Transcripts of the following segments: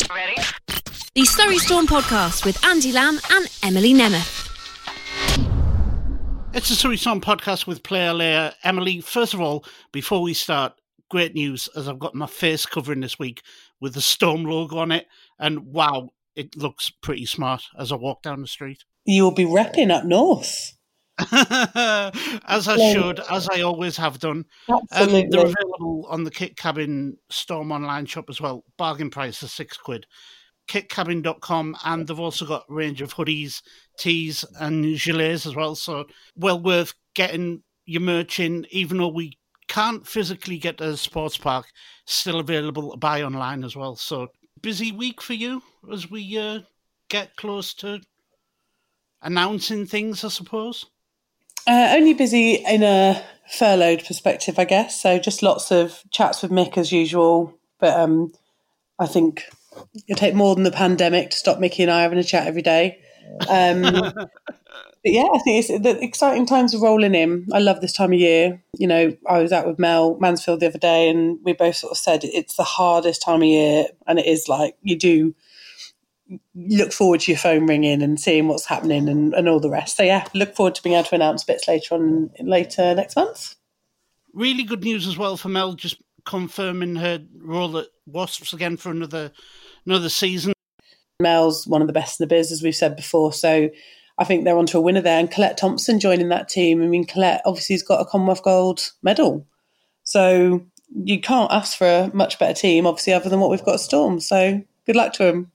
Ready? The Surrey Storm podcast with Andy Lamb and Emily Nemeth. It's the Surrey Storm podcast with player Leia. Emily, first of all, before we start, great news, as I've got my face covering this week with the Storm logo on it, and wow, it looks pretty smart as I walk down the street. You'll be repping up north. As I should, as I always have done. Absolutely. They're available on the Kit Cabin Storm online shop as well. Bargain price of £6. kitcabin.com, and they've also got a range of hoodies, tees and gilets as well, so well worth getting your merch in, even though we can't physically get to the sports park, still available to buy online as well. So busy week for you as we get close to announcing things, I suppose? Only busy in a furloughed perspective, I guess. So just lots of chats with Mick as usual. But I think it'll take more than the pandemic to stop Mickey and I having a chat every day. But yeah, I think it's the exciting times are rolling in. I love this time of year. You know, I was out with Mel Mansfield the other day, and we both sort of said it's the hardest time of year, and it is like you do look forward to your phone ringing and seeing what's happening and all the rest. So yeah, look forward to being able to announce bits later next month. Really good news as well for Mel, just confirming her role at Wasps again for another season. Mel's one of the best in the biz, as we've said before, so I think they're onto a winner there. And Colette Thompson joining that team. I mean, Colette obviously has got a Commonwealth Gold medal, so you can't ask for a much better team, obviously, other than what we've got at Storm. So good luck to him.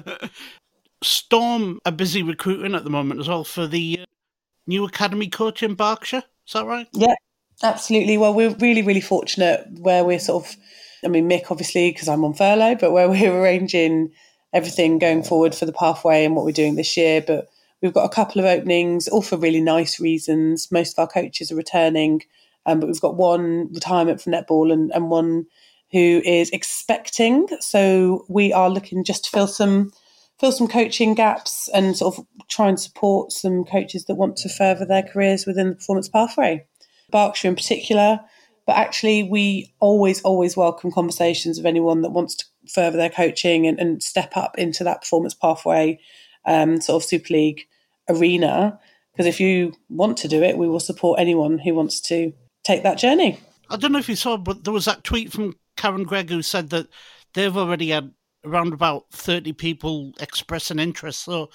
Storm are busy recruiting at the moment as well for the new academy coach in Berkshire. Is that right? Yeah, absolutely. Well, we're really, really fortunate where we're sort of, I mean, Mick, obviously, because I'm on furlough, but where we're arranging everything going forward for the pathway and what we're doing this year. But we've got a couple of openings, all for really nice reasons. Most of our coaches are returning, but we've got one retirement from netball and one who is expecting. So we are looking just to fill some coaching gaps and sort of try and support some coaches that want to further their careers within the performance pathway. Berkshire in particular, but actually we always welcome conversations of anyone that wants to further their coaching and step up into that performance pathway sort of Super League arena. Because if you want to do it, we will support anyone who wants to take that journey. I don't know if you saw, but there was that tweet from Karen Gregg who said that they've already had around about 30 people express an interest. So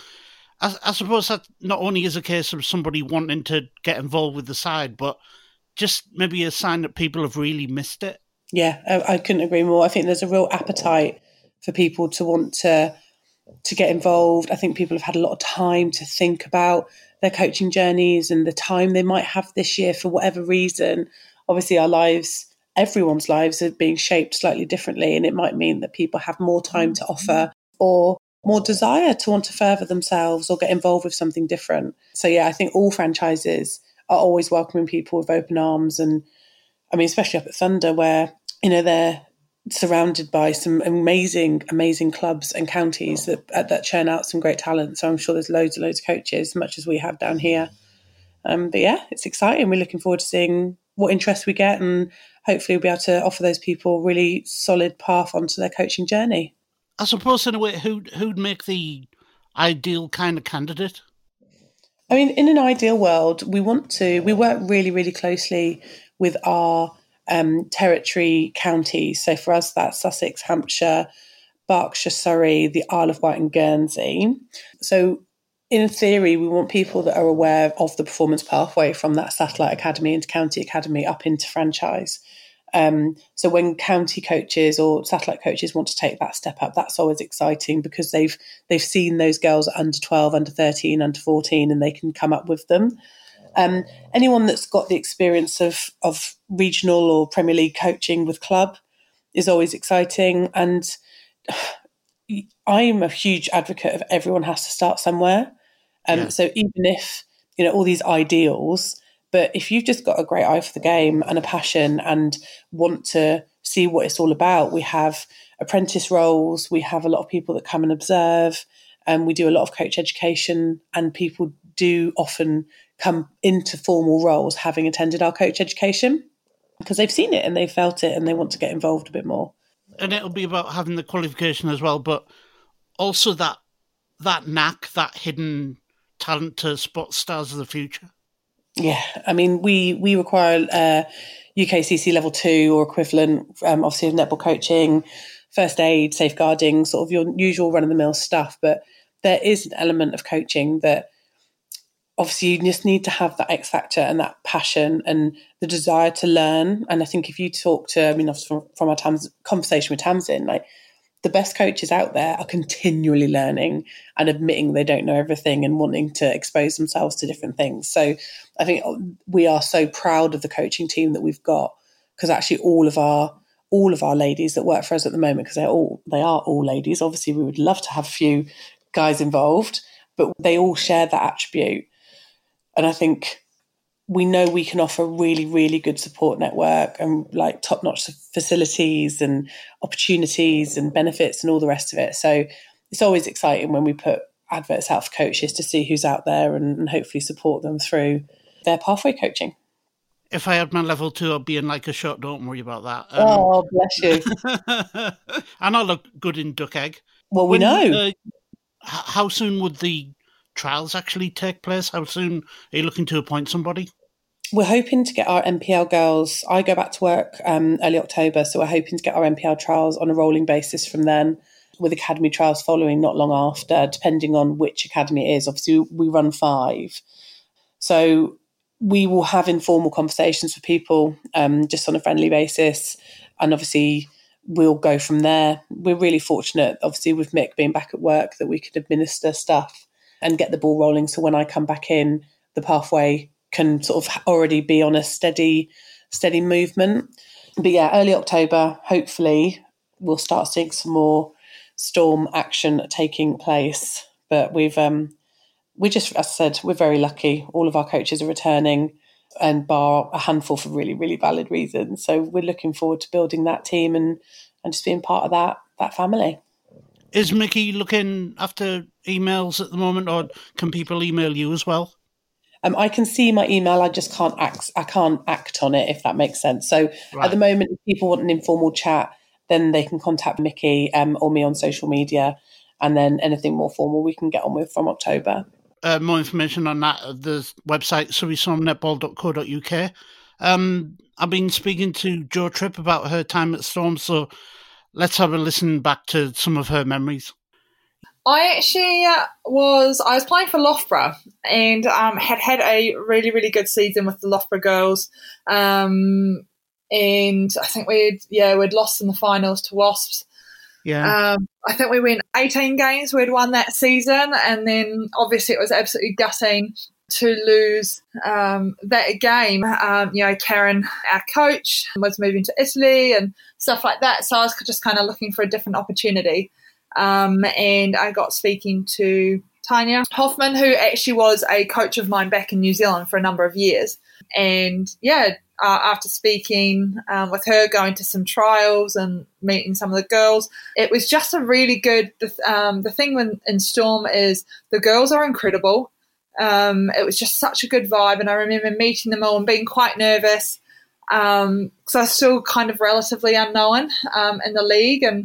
I suppose that not only is a case of somebody wanting to get involved with the side, but just maybe a sign that people have really missed it. Yeah, I couldn't agree more. I think there's a real appetite for people to want to get involved. I think people have had a lot of time to think about their coaching journeys and the time they might have this year for whatever reason. Obviously, our lives, everyone's lives are being shaped slightly differently, and it might mean that people have more time to offer or more desire to want to further themselves or get involved with something different. So yeah, I think all franchises are always welcoming people with open arms. And I mean, especially up at Thunder where, you know, they're surrounded by some amazing clubs and counties that churn out some great talent. So I'm sure there's loads and loads of coaches, much as we have down here. But yeah, it's exciting. We're looking forward to seeing what interest we get, and hopefully we'll be able to offer those people a really solid path onto their coaching journey. I suppose in a way, who'd make the ideal kind of candidate? I mean, in an ideal world, we work really, really closely with our territory counties. So for us, that's Sussex, Hampshire, Berkshire, Surrey, the Isle of Wight and Guernsey. So in theory, we want people that are aware of the performance pathway from that satellite academy into county academy up into franchise. So when county coaches or satellite coaches want to take that step up, that's always exciting because they've seen those girls at under 12, under 13, under 14, and they can come up with them. Anyone that's got the experience of regional or Premier League coaching with club is always exciting. And I'm a huge advocate of everyone has to start somewhere. So even if, you know, all these ideals, but if you've just got a great eye for the game and a passion and want to see what it's all about, we have apprentice roles, we have a lot of people that come and observe, and we do a lot of coach education, and people do often come into formal roles having attended our coach education because they've seen it and they've felt it and they want to get involved a bit more. And it'll be about having the qualification as well, but also that knack, that hidden talent to spot stars of the future. Yeah, I mean, we require UKCC level 2 or equivalent, obviously of netball coaching, first aid, safeguarding, sort of your usual run-of-the-mill stuff. But there is an element of coaching that obviously you just need to have that X factor and that passion and the desire to learn. And I think if you talk to, I mean, from our conversation with Tamsin, like, the best coaches out there are continually learning and admitting they don't know everything and wanting to expose themselves to different things. So I think we are so proud of the coaching team that we've got, because actually all of our ladies that work for us at the moment, because they are all ladies. Obviously, we would love to have a few guys involved, but they all share that attribute. And I think we know we can offer a really, really good support network and like top-notch facilities and opportunities and benefits and all the rest of it. So it's always exciting when we put adverts out for coaches to see who's out there and hopefully support them through their pathway coaching. If I had my level 2, I'd be in like a shot. Don't worry about that. Oh, bless you. And I look good in duck egg. Well, we know. How soon would the trials actually take place? How soon are you looking to appoint somebody? We're hoping to get our NPL girls. I go back to work early October, so we're hoping to get our NPL trials on a rolling basis from then, with academy trials following not long after, depending on which academy it is. Obviously, we run 5. So we will have informal conversations with people just on a friendly basis. And obviously, we'll go from there. We're really fortunate, obviously, with Mick being back at work, that we could administer stuff and get the ball rolling. So when I come back in, the pathway can sort of already be on a steady movement. But yeah, early October, hopefully, we'll start seeing some more Storm action taking place. But we just, as I said, we're very lucky. All of our coaches are returning, and bar a handful for really, really valid reasons. So we're looking forward to building that team and just being part of that family. Is Mickey looking after emails at the moment, or can people email you as well? I can see my email. I just can't act. I can't act on it, if that makes sense. So right. At the moment, if people want an informal chat, then they can contact Mickey or me on social media, and then anything more formal we can get on with from October. More information on that at the website surreystormnetball.co.uk. I've been speaking to Jo Tripp about her time at Storm, so let's have a listen back to some of her memories. I actually was playing for Loughborough and had a really, really good season with the Loughborough girls. And I think we'd lost in the finals to Wasps. Yeah. I think we went 18 games. We'd won that season, and then obviously it was absolutely gutting to lose that game. Karen, our coach, was moving to Italy and stuff like that. So I was just kind of looking for a different opportunity. And I got speaking to Tanya Hoffman, who actually was a coach of mine back in New Zealand for a number of years. And after speaking with her, going to some trials and meeting some of the girls, it was just a really good, the thing in Storm is the girls are incredible. It was just such a good vibe, and I remember meeting them all and being quite nervous because I was still kind of relatively unknown in the league. And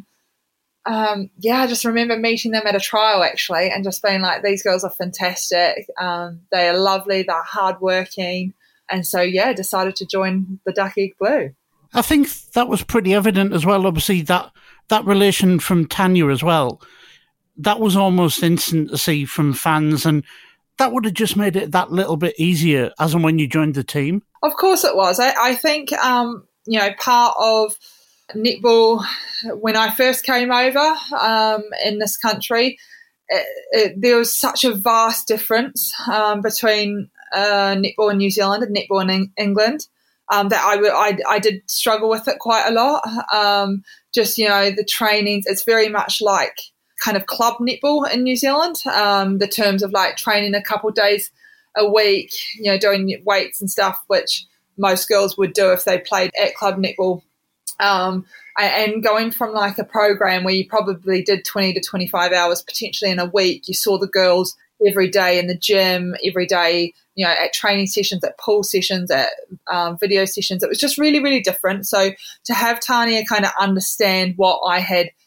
I just remember meeting them at a trial actually and just being like, these girls are fantastic. They are lovely. They're hardworking. And so, decided to join the Duck Egg Blue. I think that was pretty evident as well. Obviously, that relation from Tanya as well, that was almost instant to see from fans, and that would have just made it that little bit easier as and when you joined the team. Of course it was. I think, part of netball when I first came over in this country, there was such a vast difference between netball in New Zealand and netball in England that I did struggle with it quite a lot. The trainings, it's very much like kind of club netball in New Zealand, the terms of like training a couple of days a week, doing weights and stuff, which most girls would do if they played at club netball. And going from like a program where you probably did 20 to 25 hours potentially in a week, you saw the girls every day in the gym, every day, at training sessions, at pool sessions, at video sessions. It was just really, really different. So to have Tanya kind of understand what I had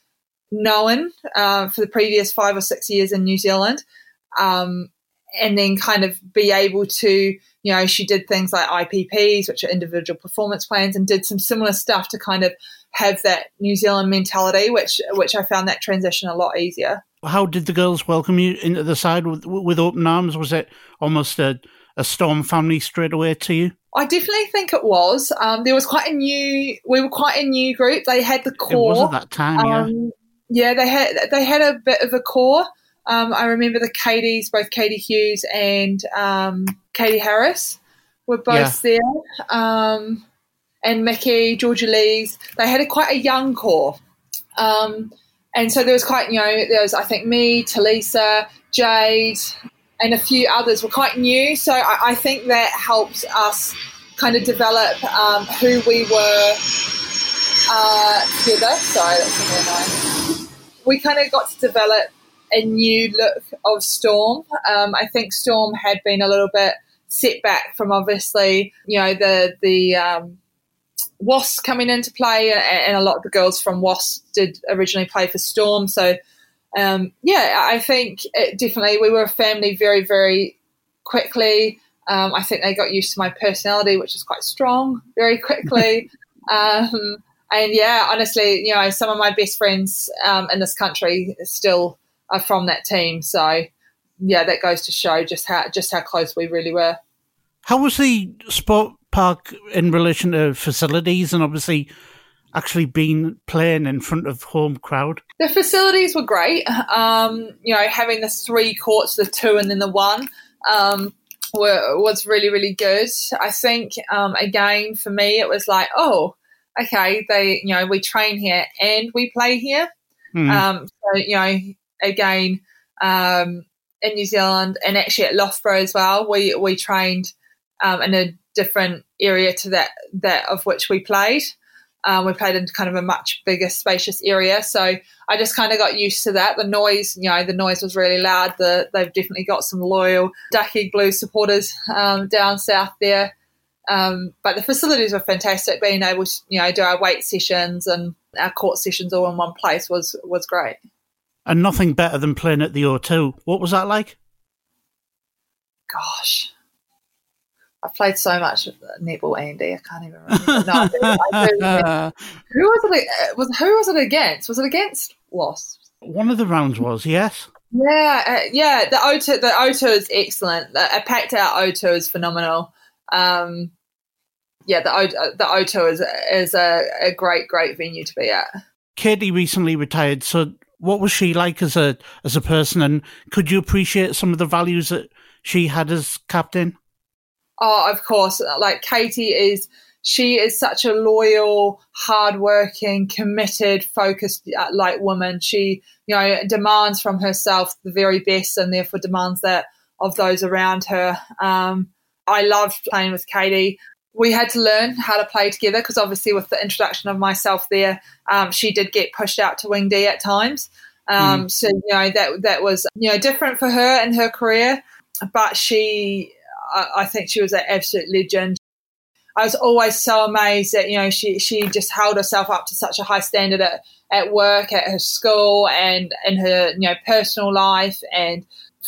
known for the previous 5 or 6 years in New Zealand, and then kind of be able to, she did things like IPPs, which are individual performance plans, and did some similar stuff to kind of have that New Zealand mentality, which I found that transition a lot easier. How did the girls welcome you into the side with open arms? Was it almost a Storm family straight away to you? I definitely think it was. There was we were quite a new group. They had the core. It was at that time, yeah. Yeah, they had a bit of a core. I remember the Katies, both Katie Hughes and Katie Harris were both there. And Mickey, Georgia Lees, they had quite a young core. And so there was quite, there was, I think, me, Talisa, Jade, and a few others were quite new. So I think that helped us kind of develop who we were together. Sorry, that's a bit annoying. We kind of got to develop a new look of Storm. I think Storm had been a little bit set back from obviously, the WAS coming into play, and a lot of the girls from WAS did originally play for Storm. So, I think definitely we were a family very, very quickly. I think they got used to my personality, which is quite strong, very quickly. And honestly, some of my best friends in this country still are from that team. So, that goes to show just how close we really were. How was the sport park in relation to facilities and obviously actually playing in front of home crowd? The facilities were great. Having the 3 courts, the 2 and then the 1, was really, really good. I think, again, for me, it was like, oh, okay, we train here and we play here. Again, in New Zealand and actually at Loughborough as well, we trained in a different area to that of which we played. We played in kind of a much bigger, spacious area. So I just kind of got used to that. The noise was really loud. They've definitely got some loyal Ducky Blue supporters down south there. But the facilities were fantastic. Being able to, do our weight sessions and our court sessions all in one place was great. And nothing better than playing at the O2. What was that like? Gosh. I've played so much netball, Andy. I can't even remember. No, I do remember. Who was it against? Was it against Wasps? One of the rounds was, yes. Yeah. The O2 is excellent. A packed out O2 is phenomenal. The O2 is a great venue to be at. Katie recently retired, so what was she like as a person, and could you appreciate some of the values that she had as captain? Oh, of course. Like Katie is such a loyal, hardworking, committed, focused woman. She, demands from herself the very best, and therefore demands that of those around her. I loved playing with Katie. We had to learn how to play together because obviously with the introduction of myself there, she did get pushed out to wing D at times. So, that was, different for her in her career, but I think she was an absolute legend. I was always so amazed that, she just held herself up to such a high standard at work, at her school, and in her, personal life, and,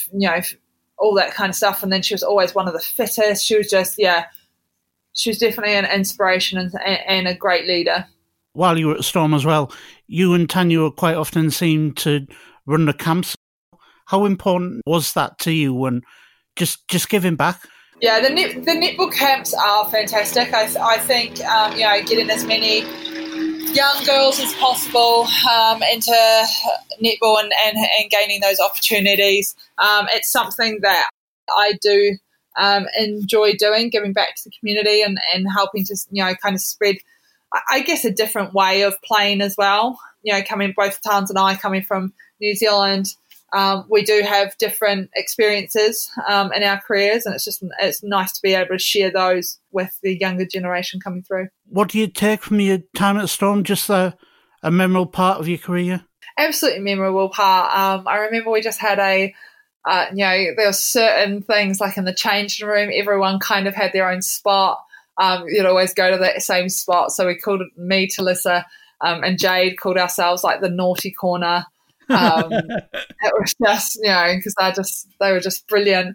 all that kind of stuff. And then she was always one of the fittest. She was just, she was definitely an inspiration and a great leader. While you were at Storm as well, you and Tanya quite often seemed to run the camps. How important was that to you, and just giving back? Yeah, the netball camps are fantastic. I think, getting as many young girls as possible into netball and gaining those opportunities. It's something that I do enjoy doing, giving back to the community and helping to, kind of spread, I guess, a different way of playing as well. Both Tans and I coming from New Zealand, we do have different experiences in our careers, and it's nice to be able to share those with the younger generation coming through. What do you take from your time at Storm? Just a memorable part of your career? Absolutely memorable part. I remember we just had there were certain things like in the changing room, everyone kind of had their own spot. You'd always go to that same spot. So we called it me, Talisa, and Jade called ourselves like the naughty corner. It was just, because they were just brilliant.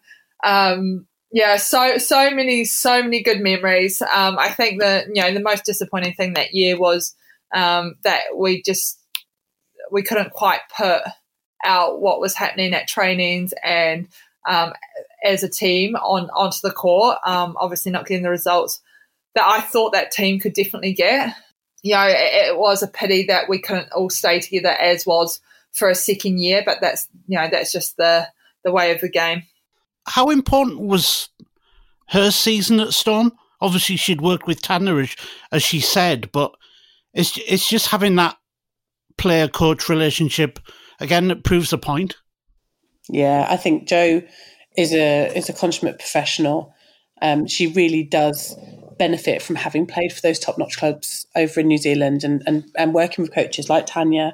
So many good memories. I think that the most disappointing thing that year was that we couldn't quite put out what was happening at trainings and as a team onto the court. Obviously not getting the results that I thought that team could definitely get. It was a pity that we couldn't all stay together as was for a second year, but that's just the way of the game. How important was her season at Storm? Obviously she'd worked with Tanya, as she said, but it's just having that player-coach relationship, again, that proves the point. Yeah, I think Jo is a consummate professional. She really does benefit from having played for those top-notch clubs over in New Zealand and working with coaches like Tanya,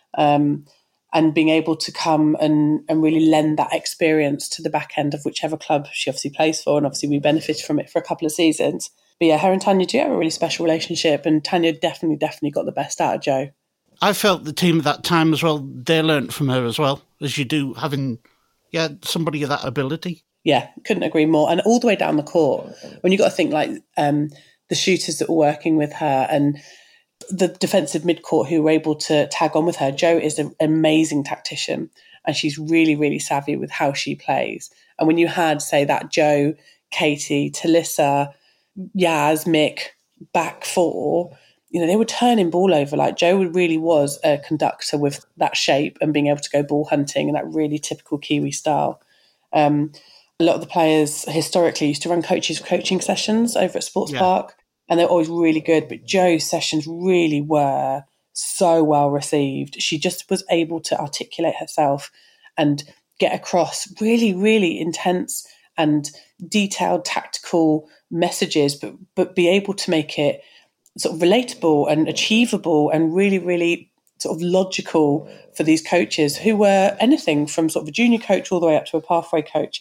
and being able to come and really lend that experience to the back end of whichever club she obviously plays for. And obviously we benefited from it for a couple of seasons. But yeah, her and Tanya do have a really special relationship, and Tanya definitely got the best out of Jo. I felt the team at that time as well, they learnt from her as well, as you do, having somebody of that ability. Yeah, couldn't agree more. And all the way down the court, when you got to think like the shooters that were working with her and the defensive midcourt who were able to tag on with her. Jo is an amazing tactician, and she's really, really savvy with how she plays. And when you had, say, that Jo, Katie, Talissa, Yaz, Mick, back four, they were turning ball over. Like Jo really was a conductor with that shape and being able to go ball hunting and that really typical Kiwi style. A lot of the players historically used to run coaching sessions over at Sports Park. And they're always really good. But Jo's sessions really were so well received. She just was able to articulate herself and get across really, really intense and detailed tactical messages, but be able to make it sort of relatable and achievable and really, really sort of logical for these coaches who were anything from sort of a junior coach all the way up to a pathway coach.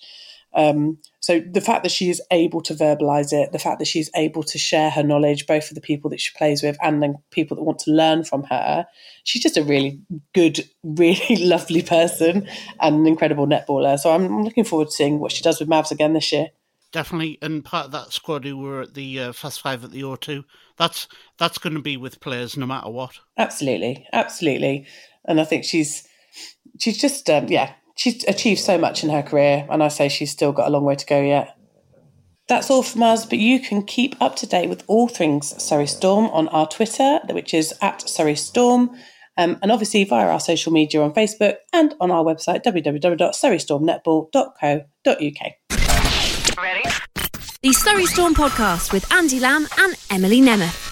So the fact that she is able to verbalise it, the fact that she's able to share her knowledge, both for the people that she plays with and the people that want to learn from her, she's just a really good, really lovely person and an incredible netballer. So I'm looking forward to seeing what she does with Mavs again this year. Definitely, and part of that squad who were at the Fast Five at the O2, that's going to be with players no matter what. Absolutely. And I think she's just, she's achieved so much in her career, and I say she's still got a long way to go yet. That's all from us, but you can keep up to date with all things Surrey Storm on our Twitter, which is @SurreyStorm, and obviously via our social media on Facebook and on our website, www.surreystormnetball.co.uk. Ready? The Surrey Storm podcast with Andy Lamb and Emily Nemeth.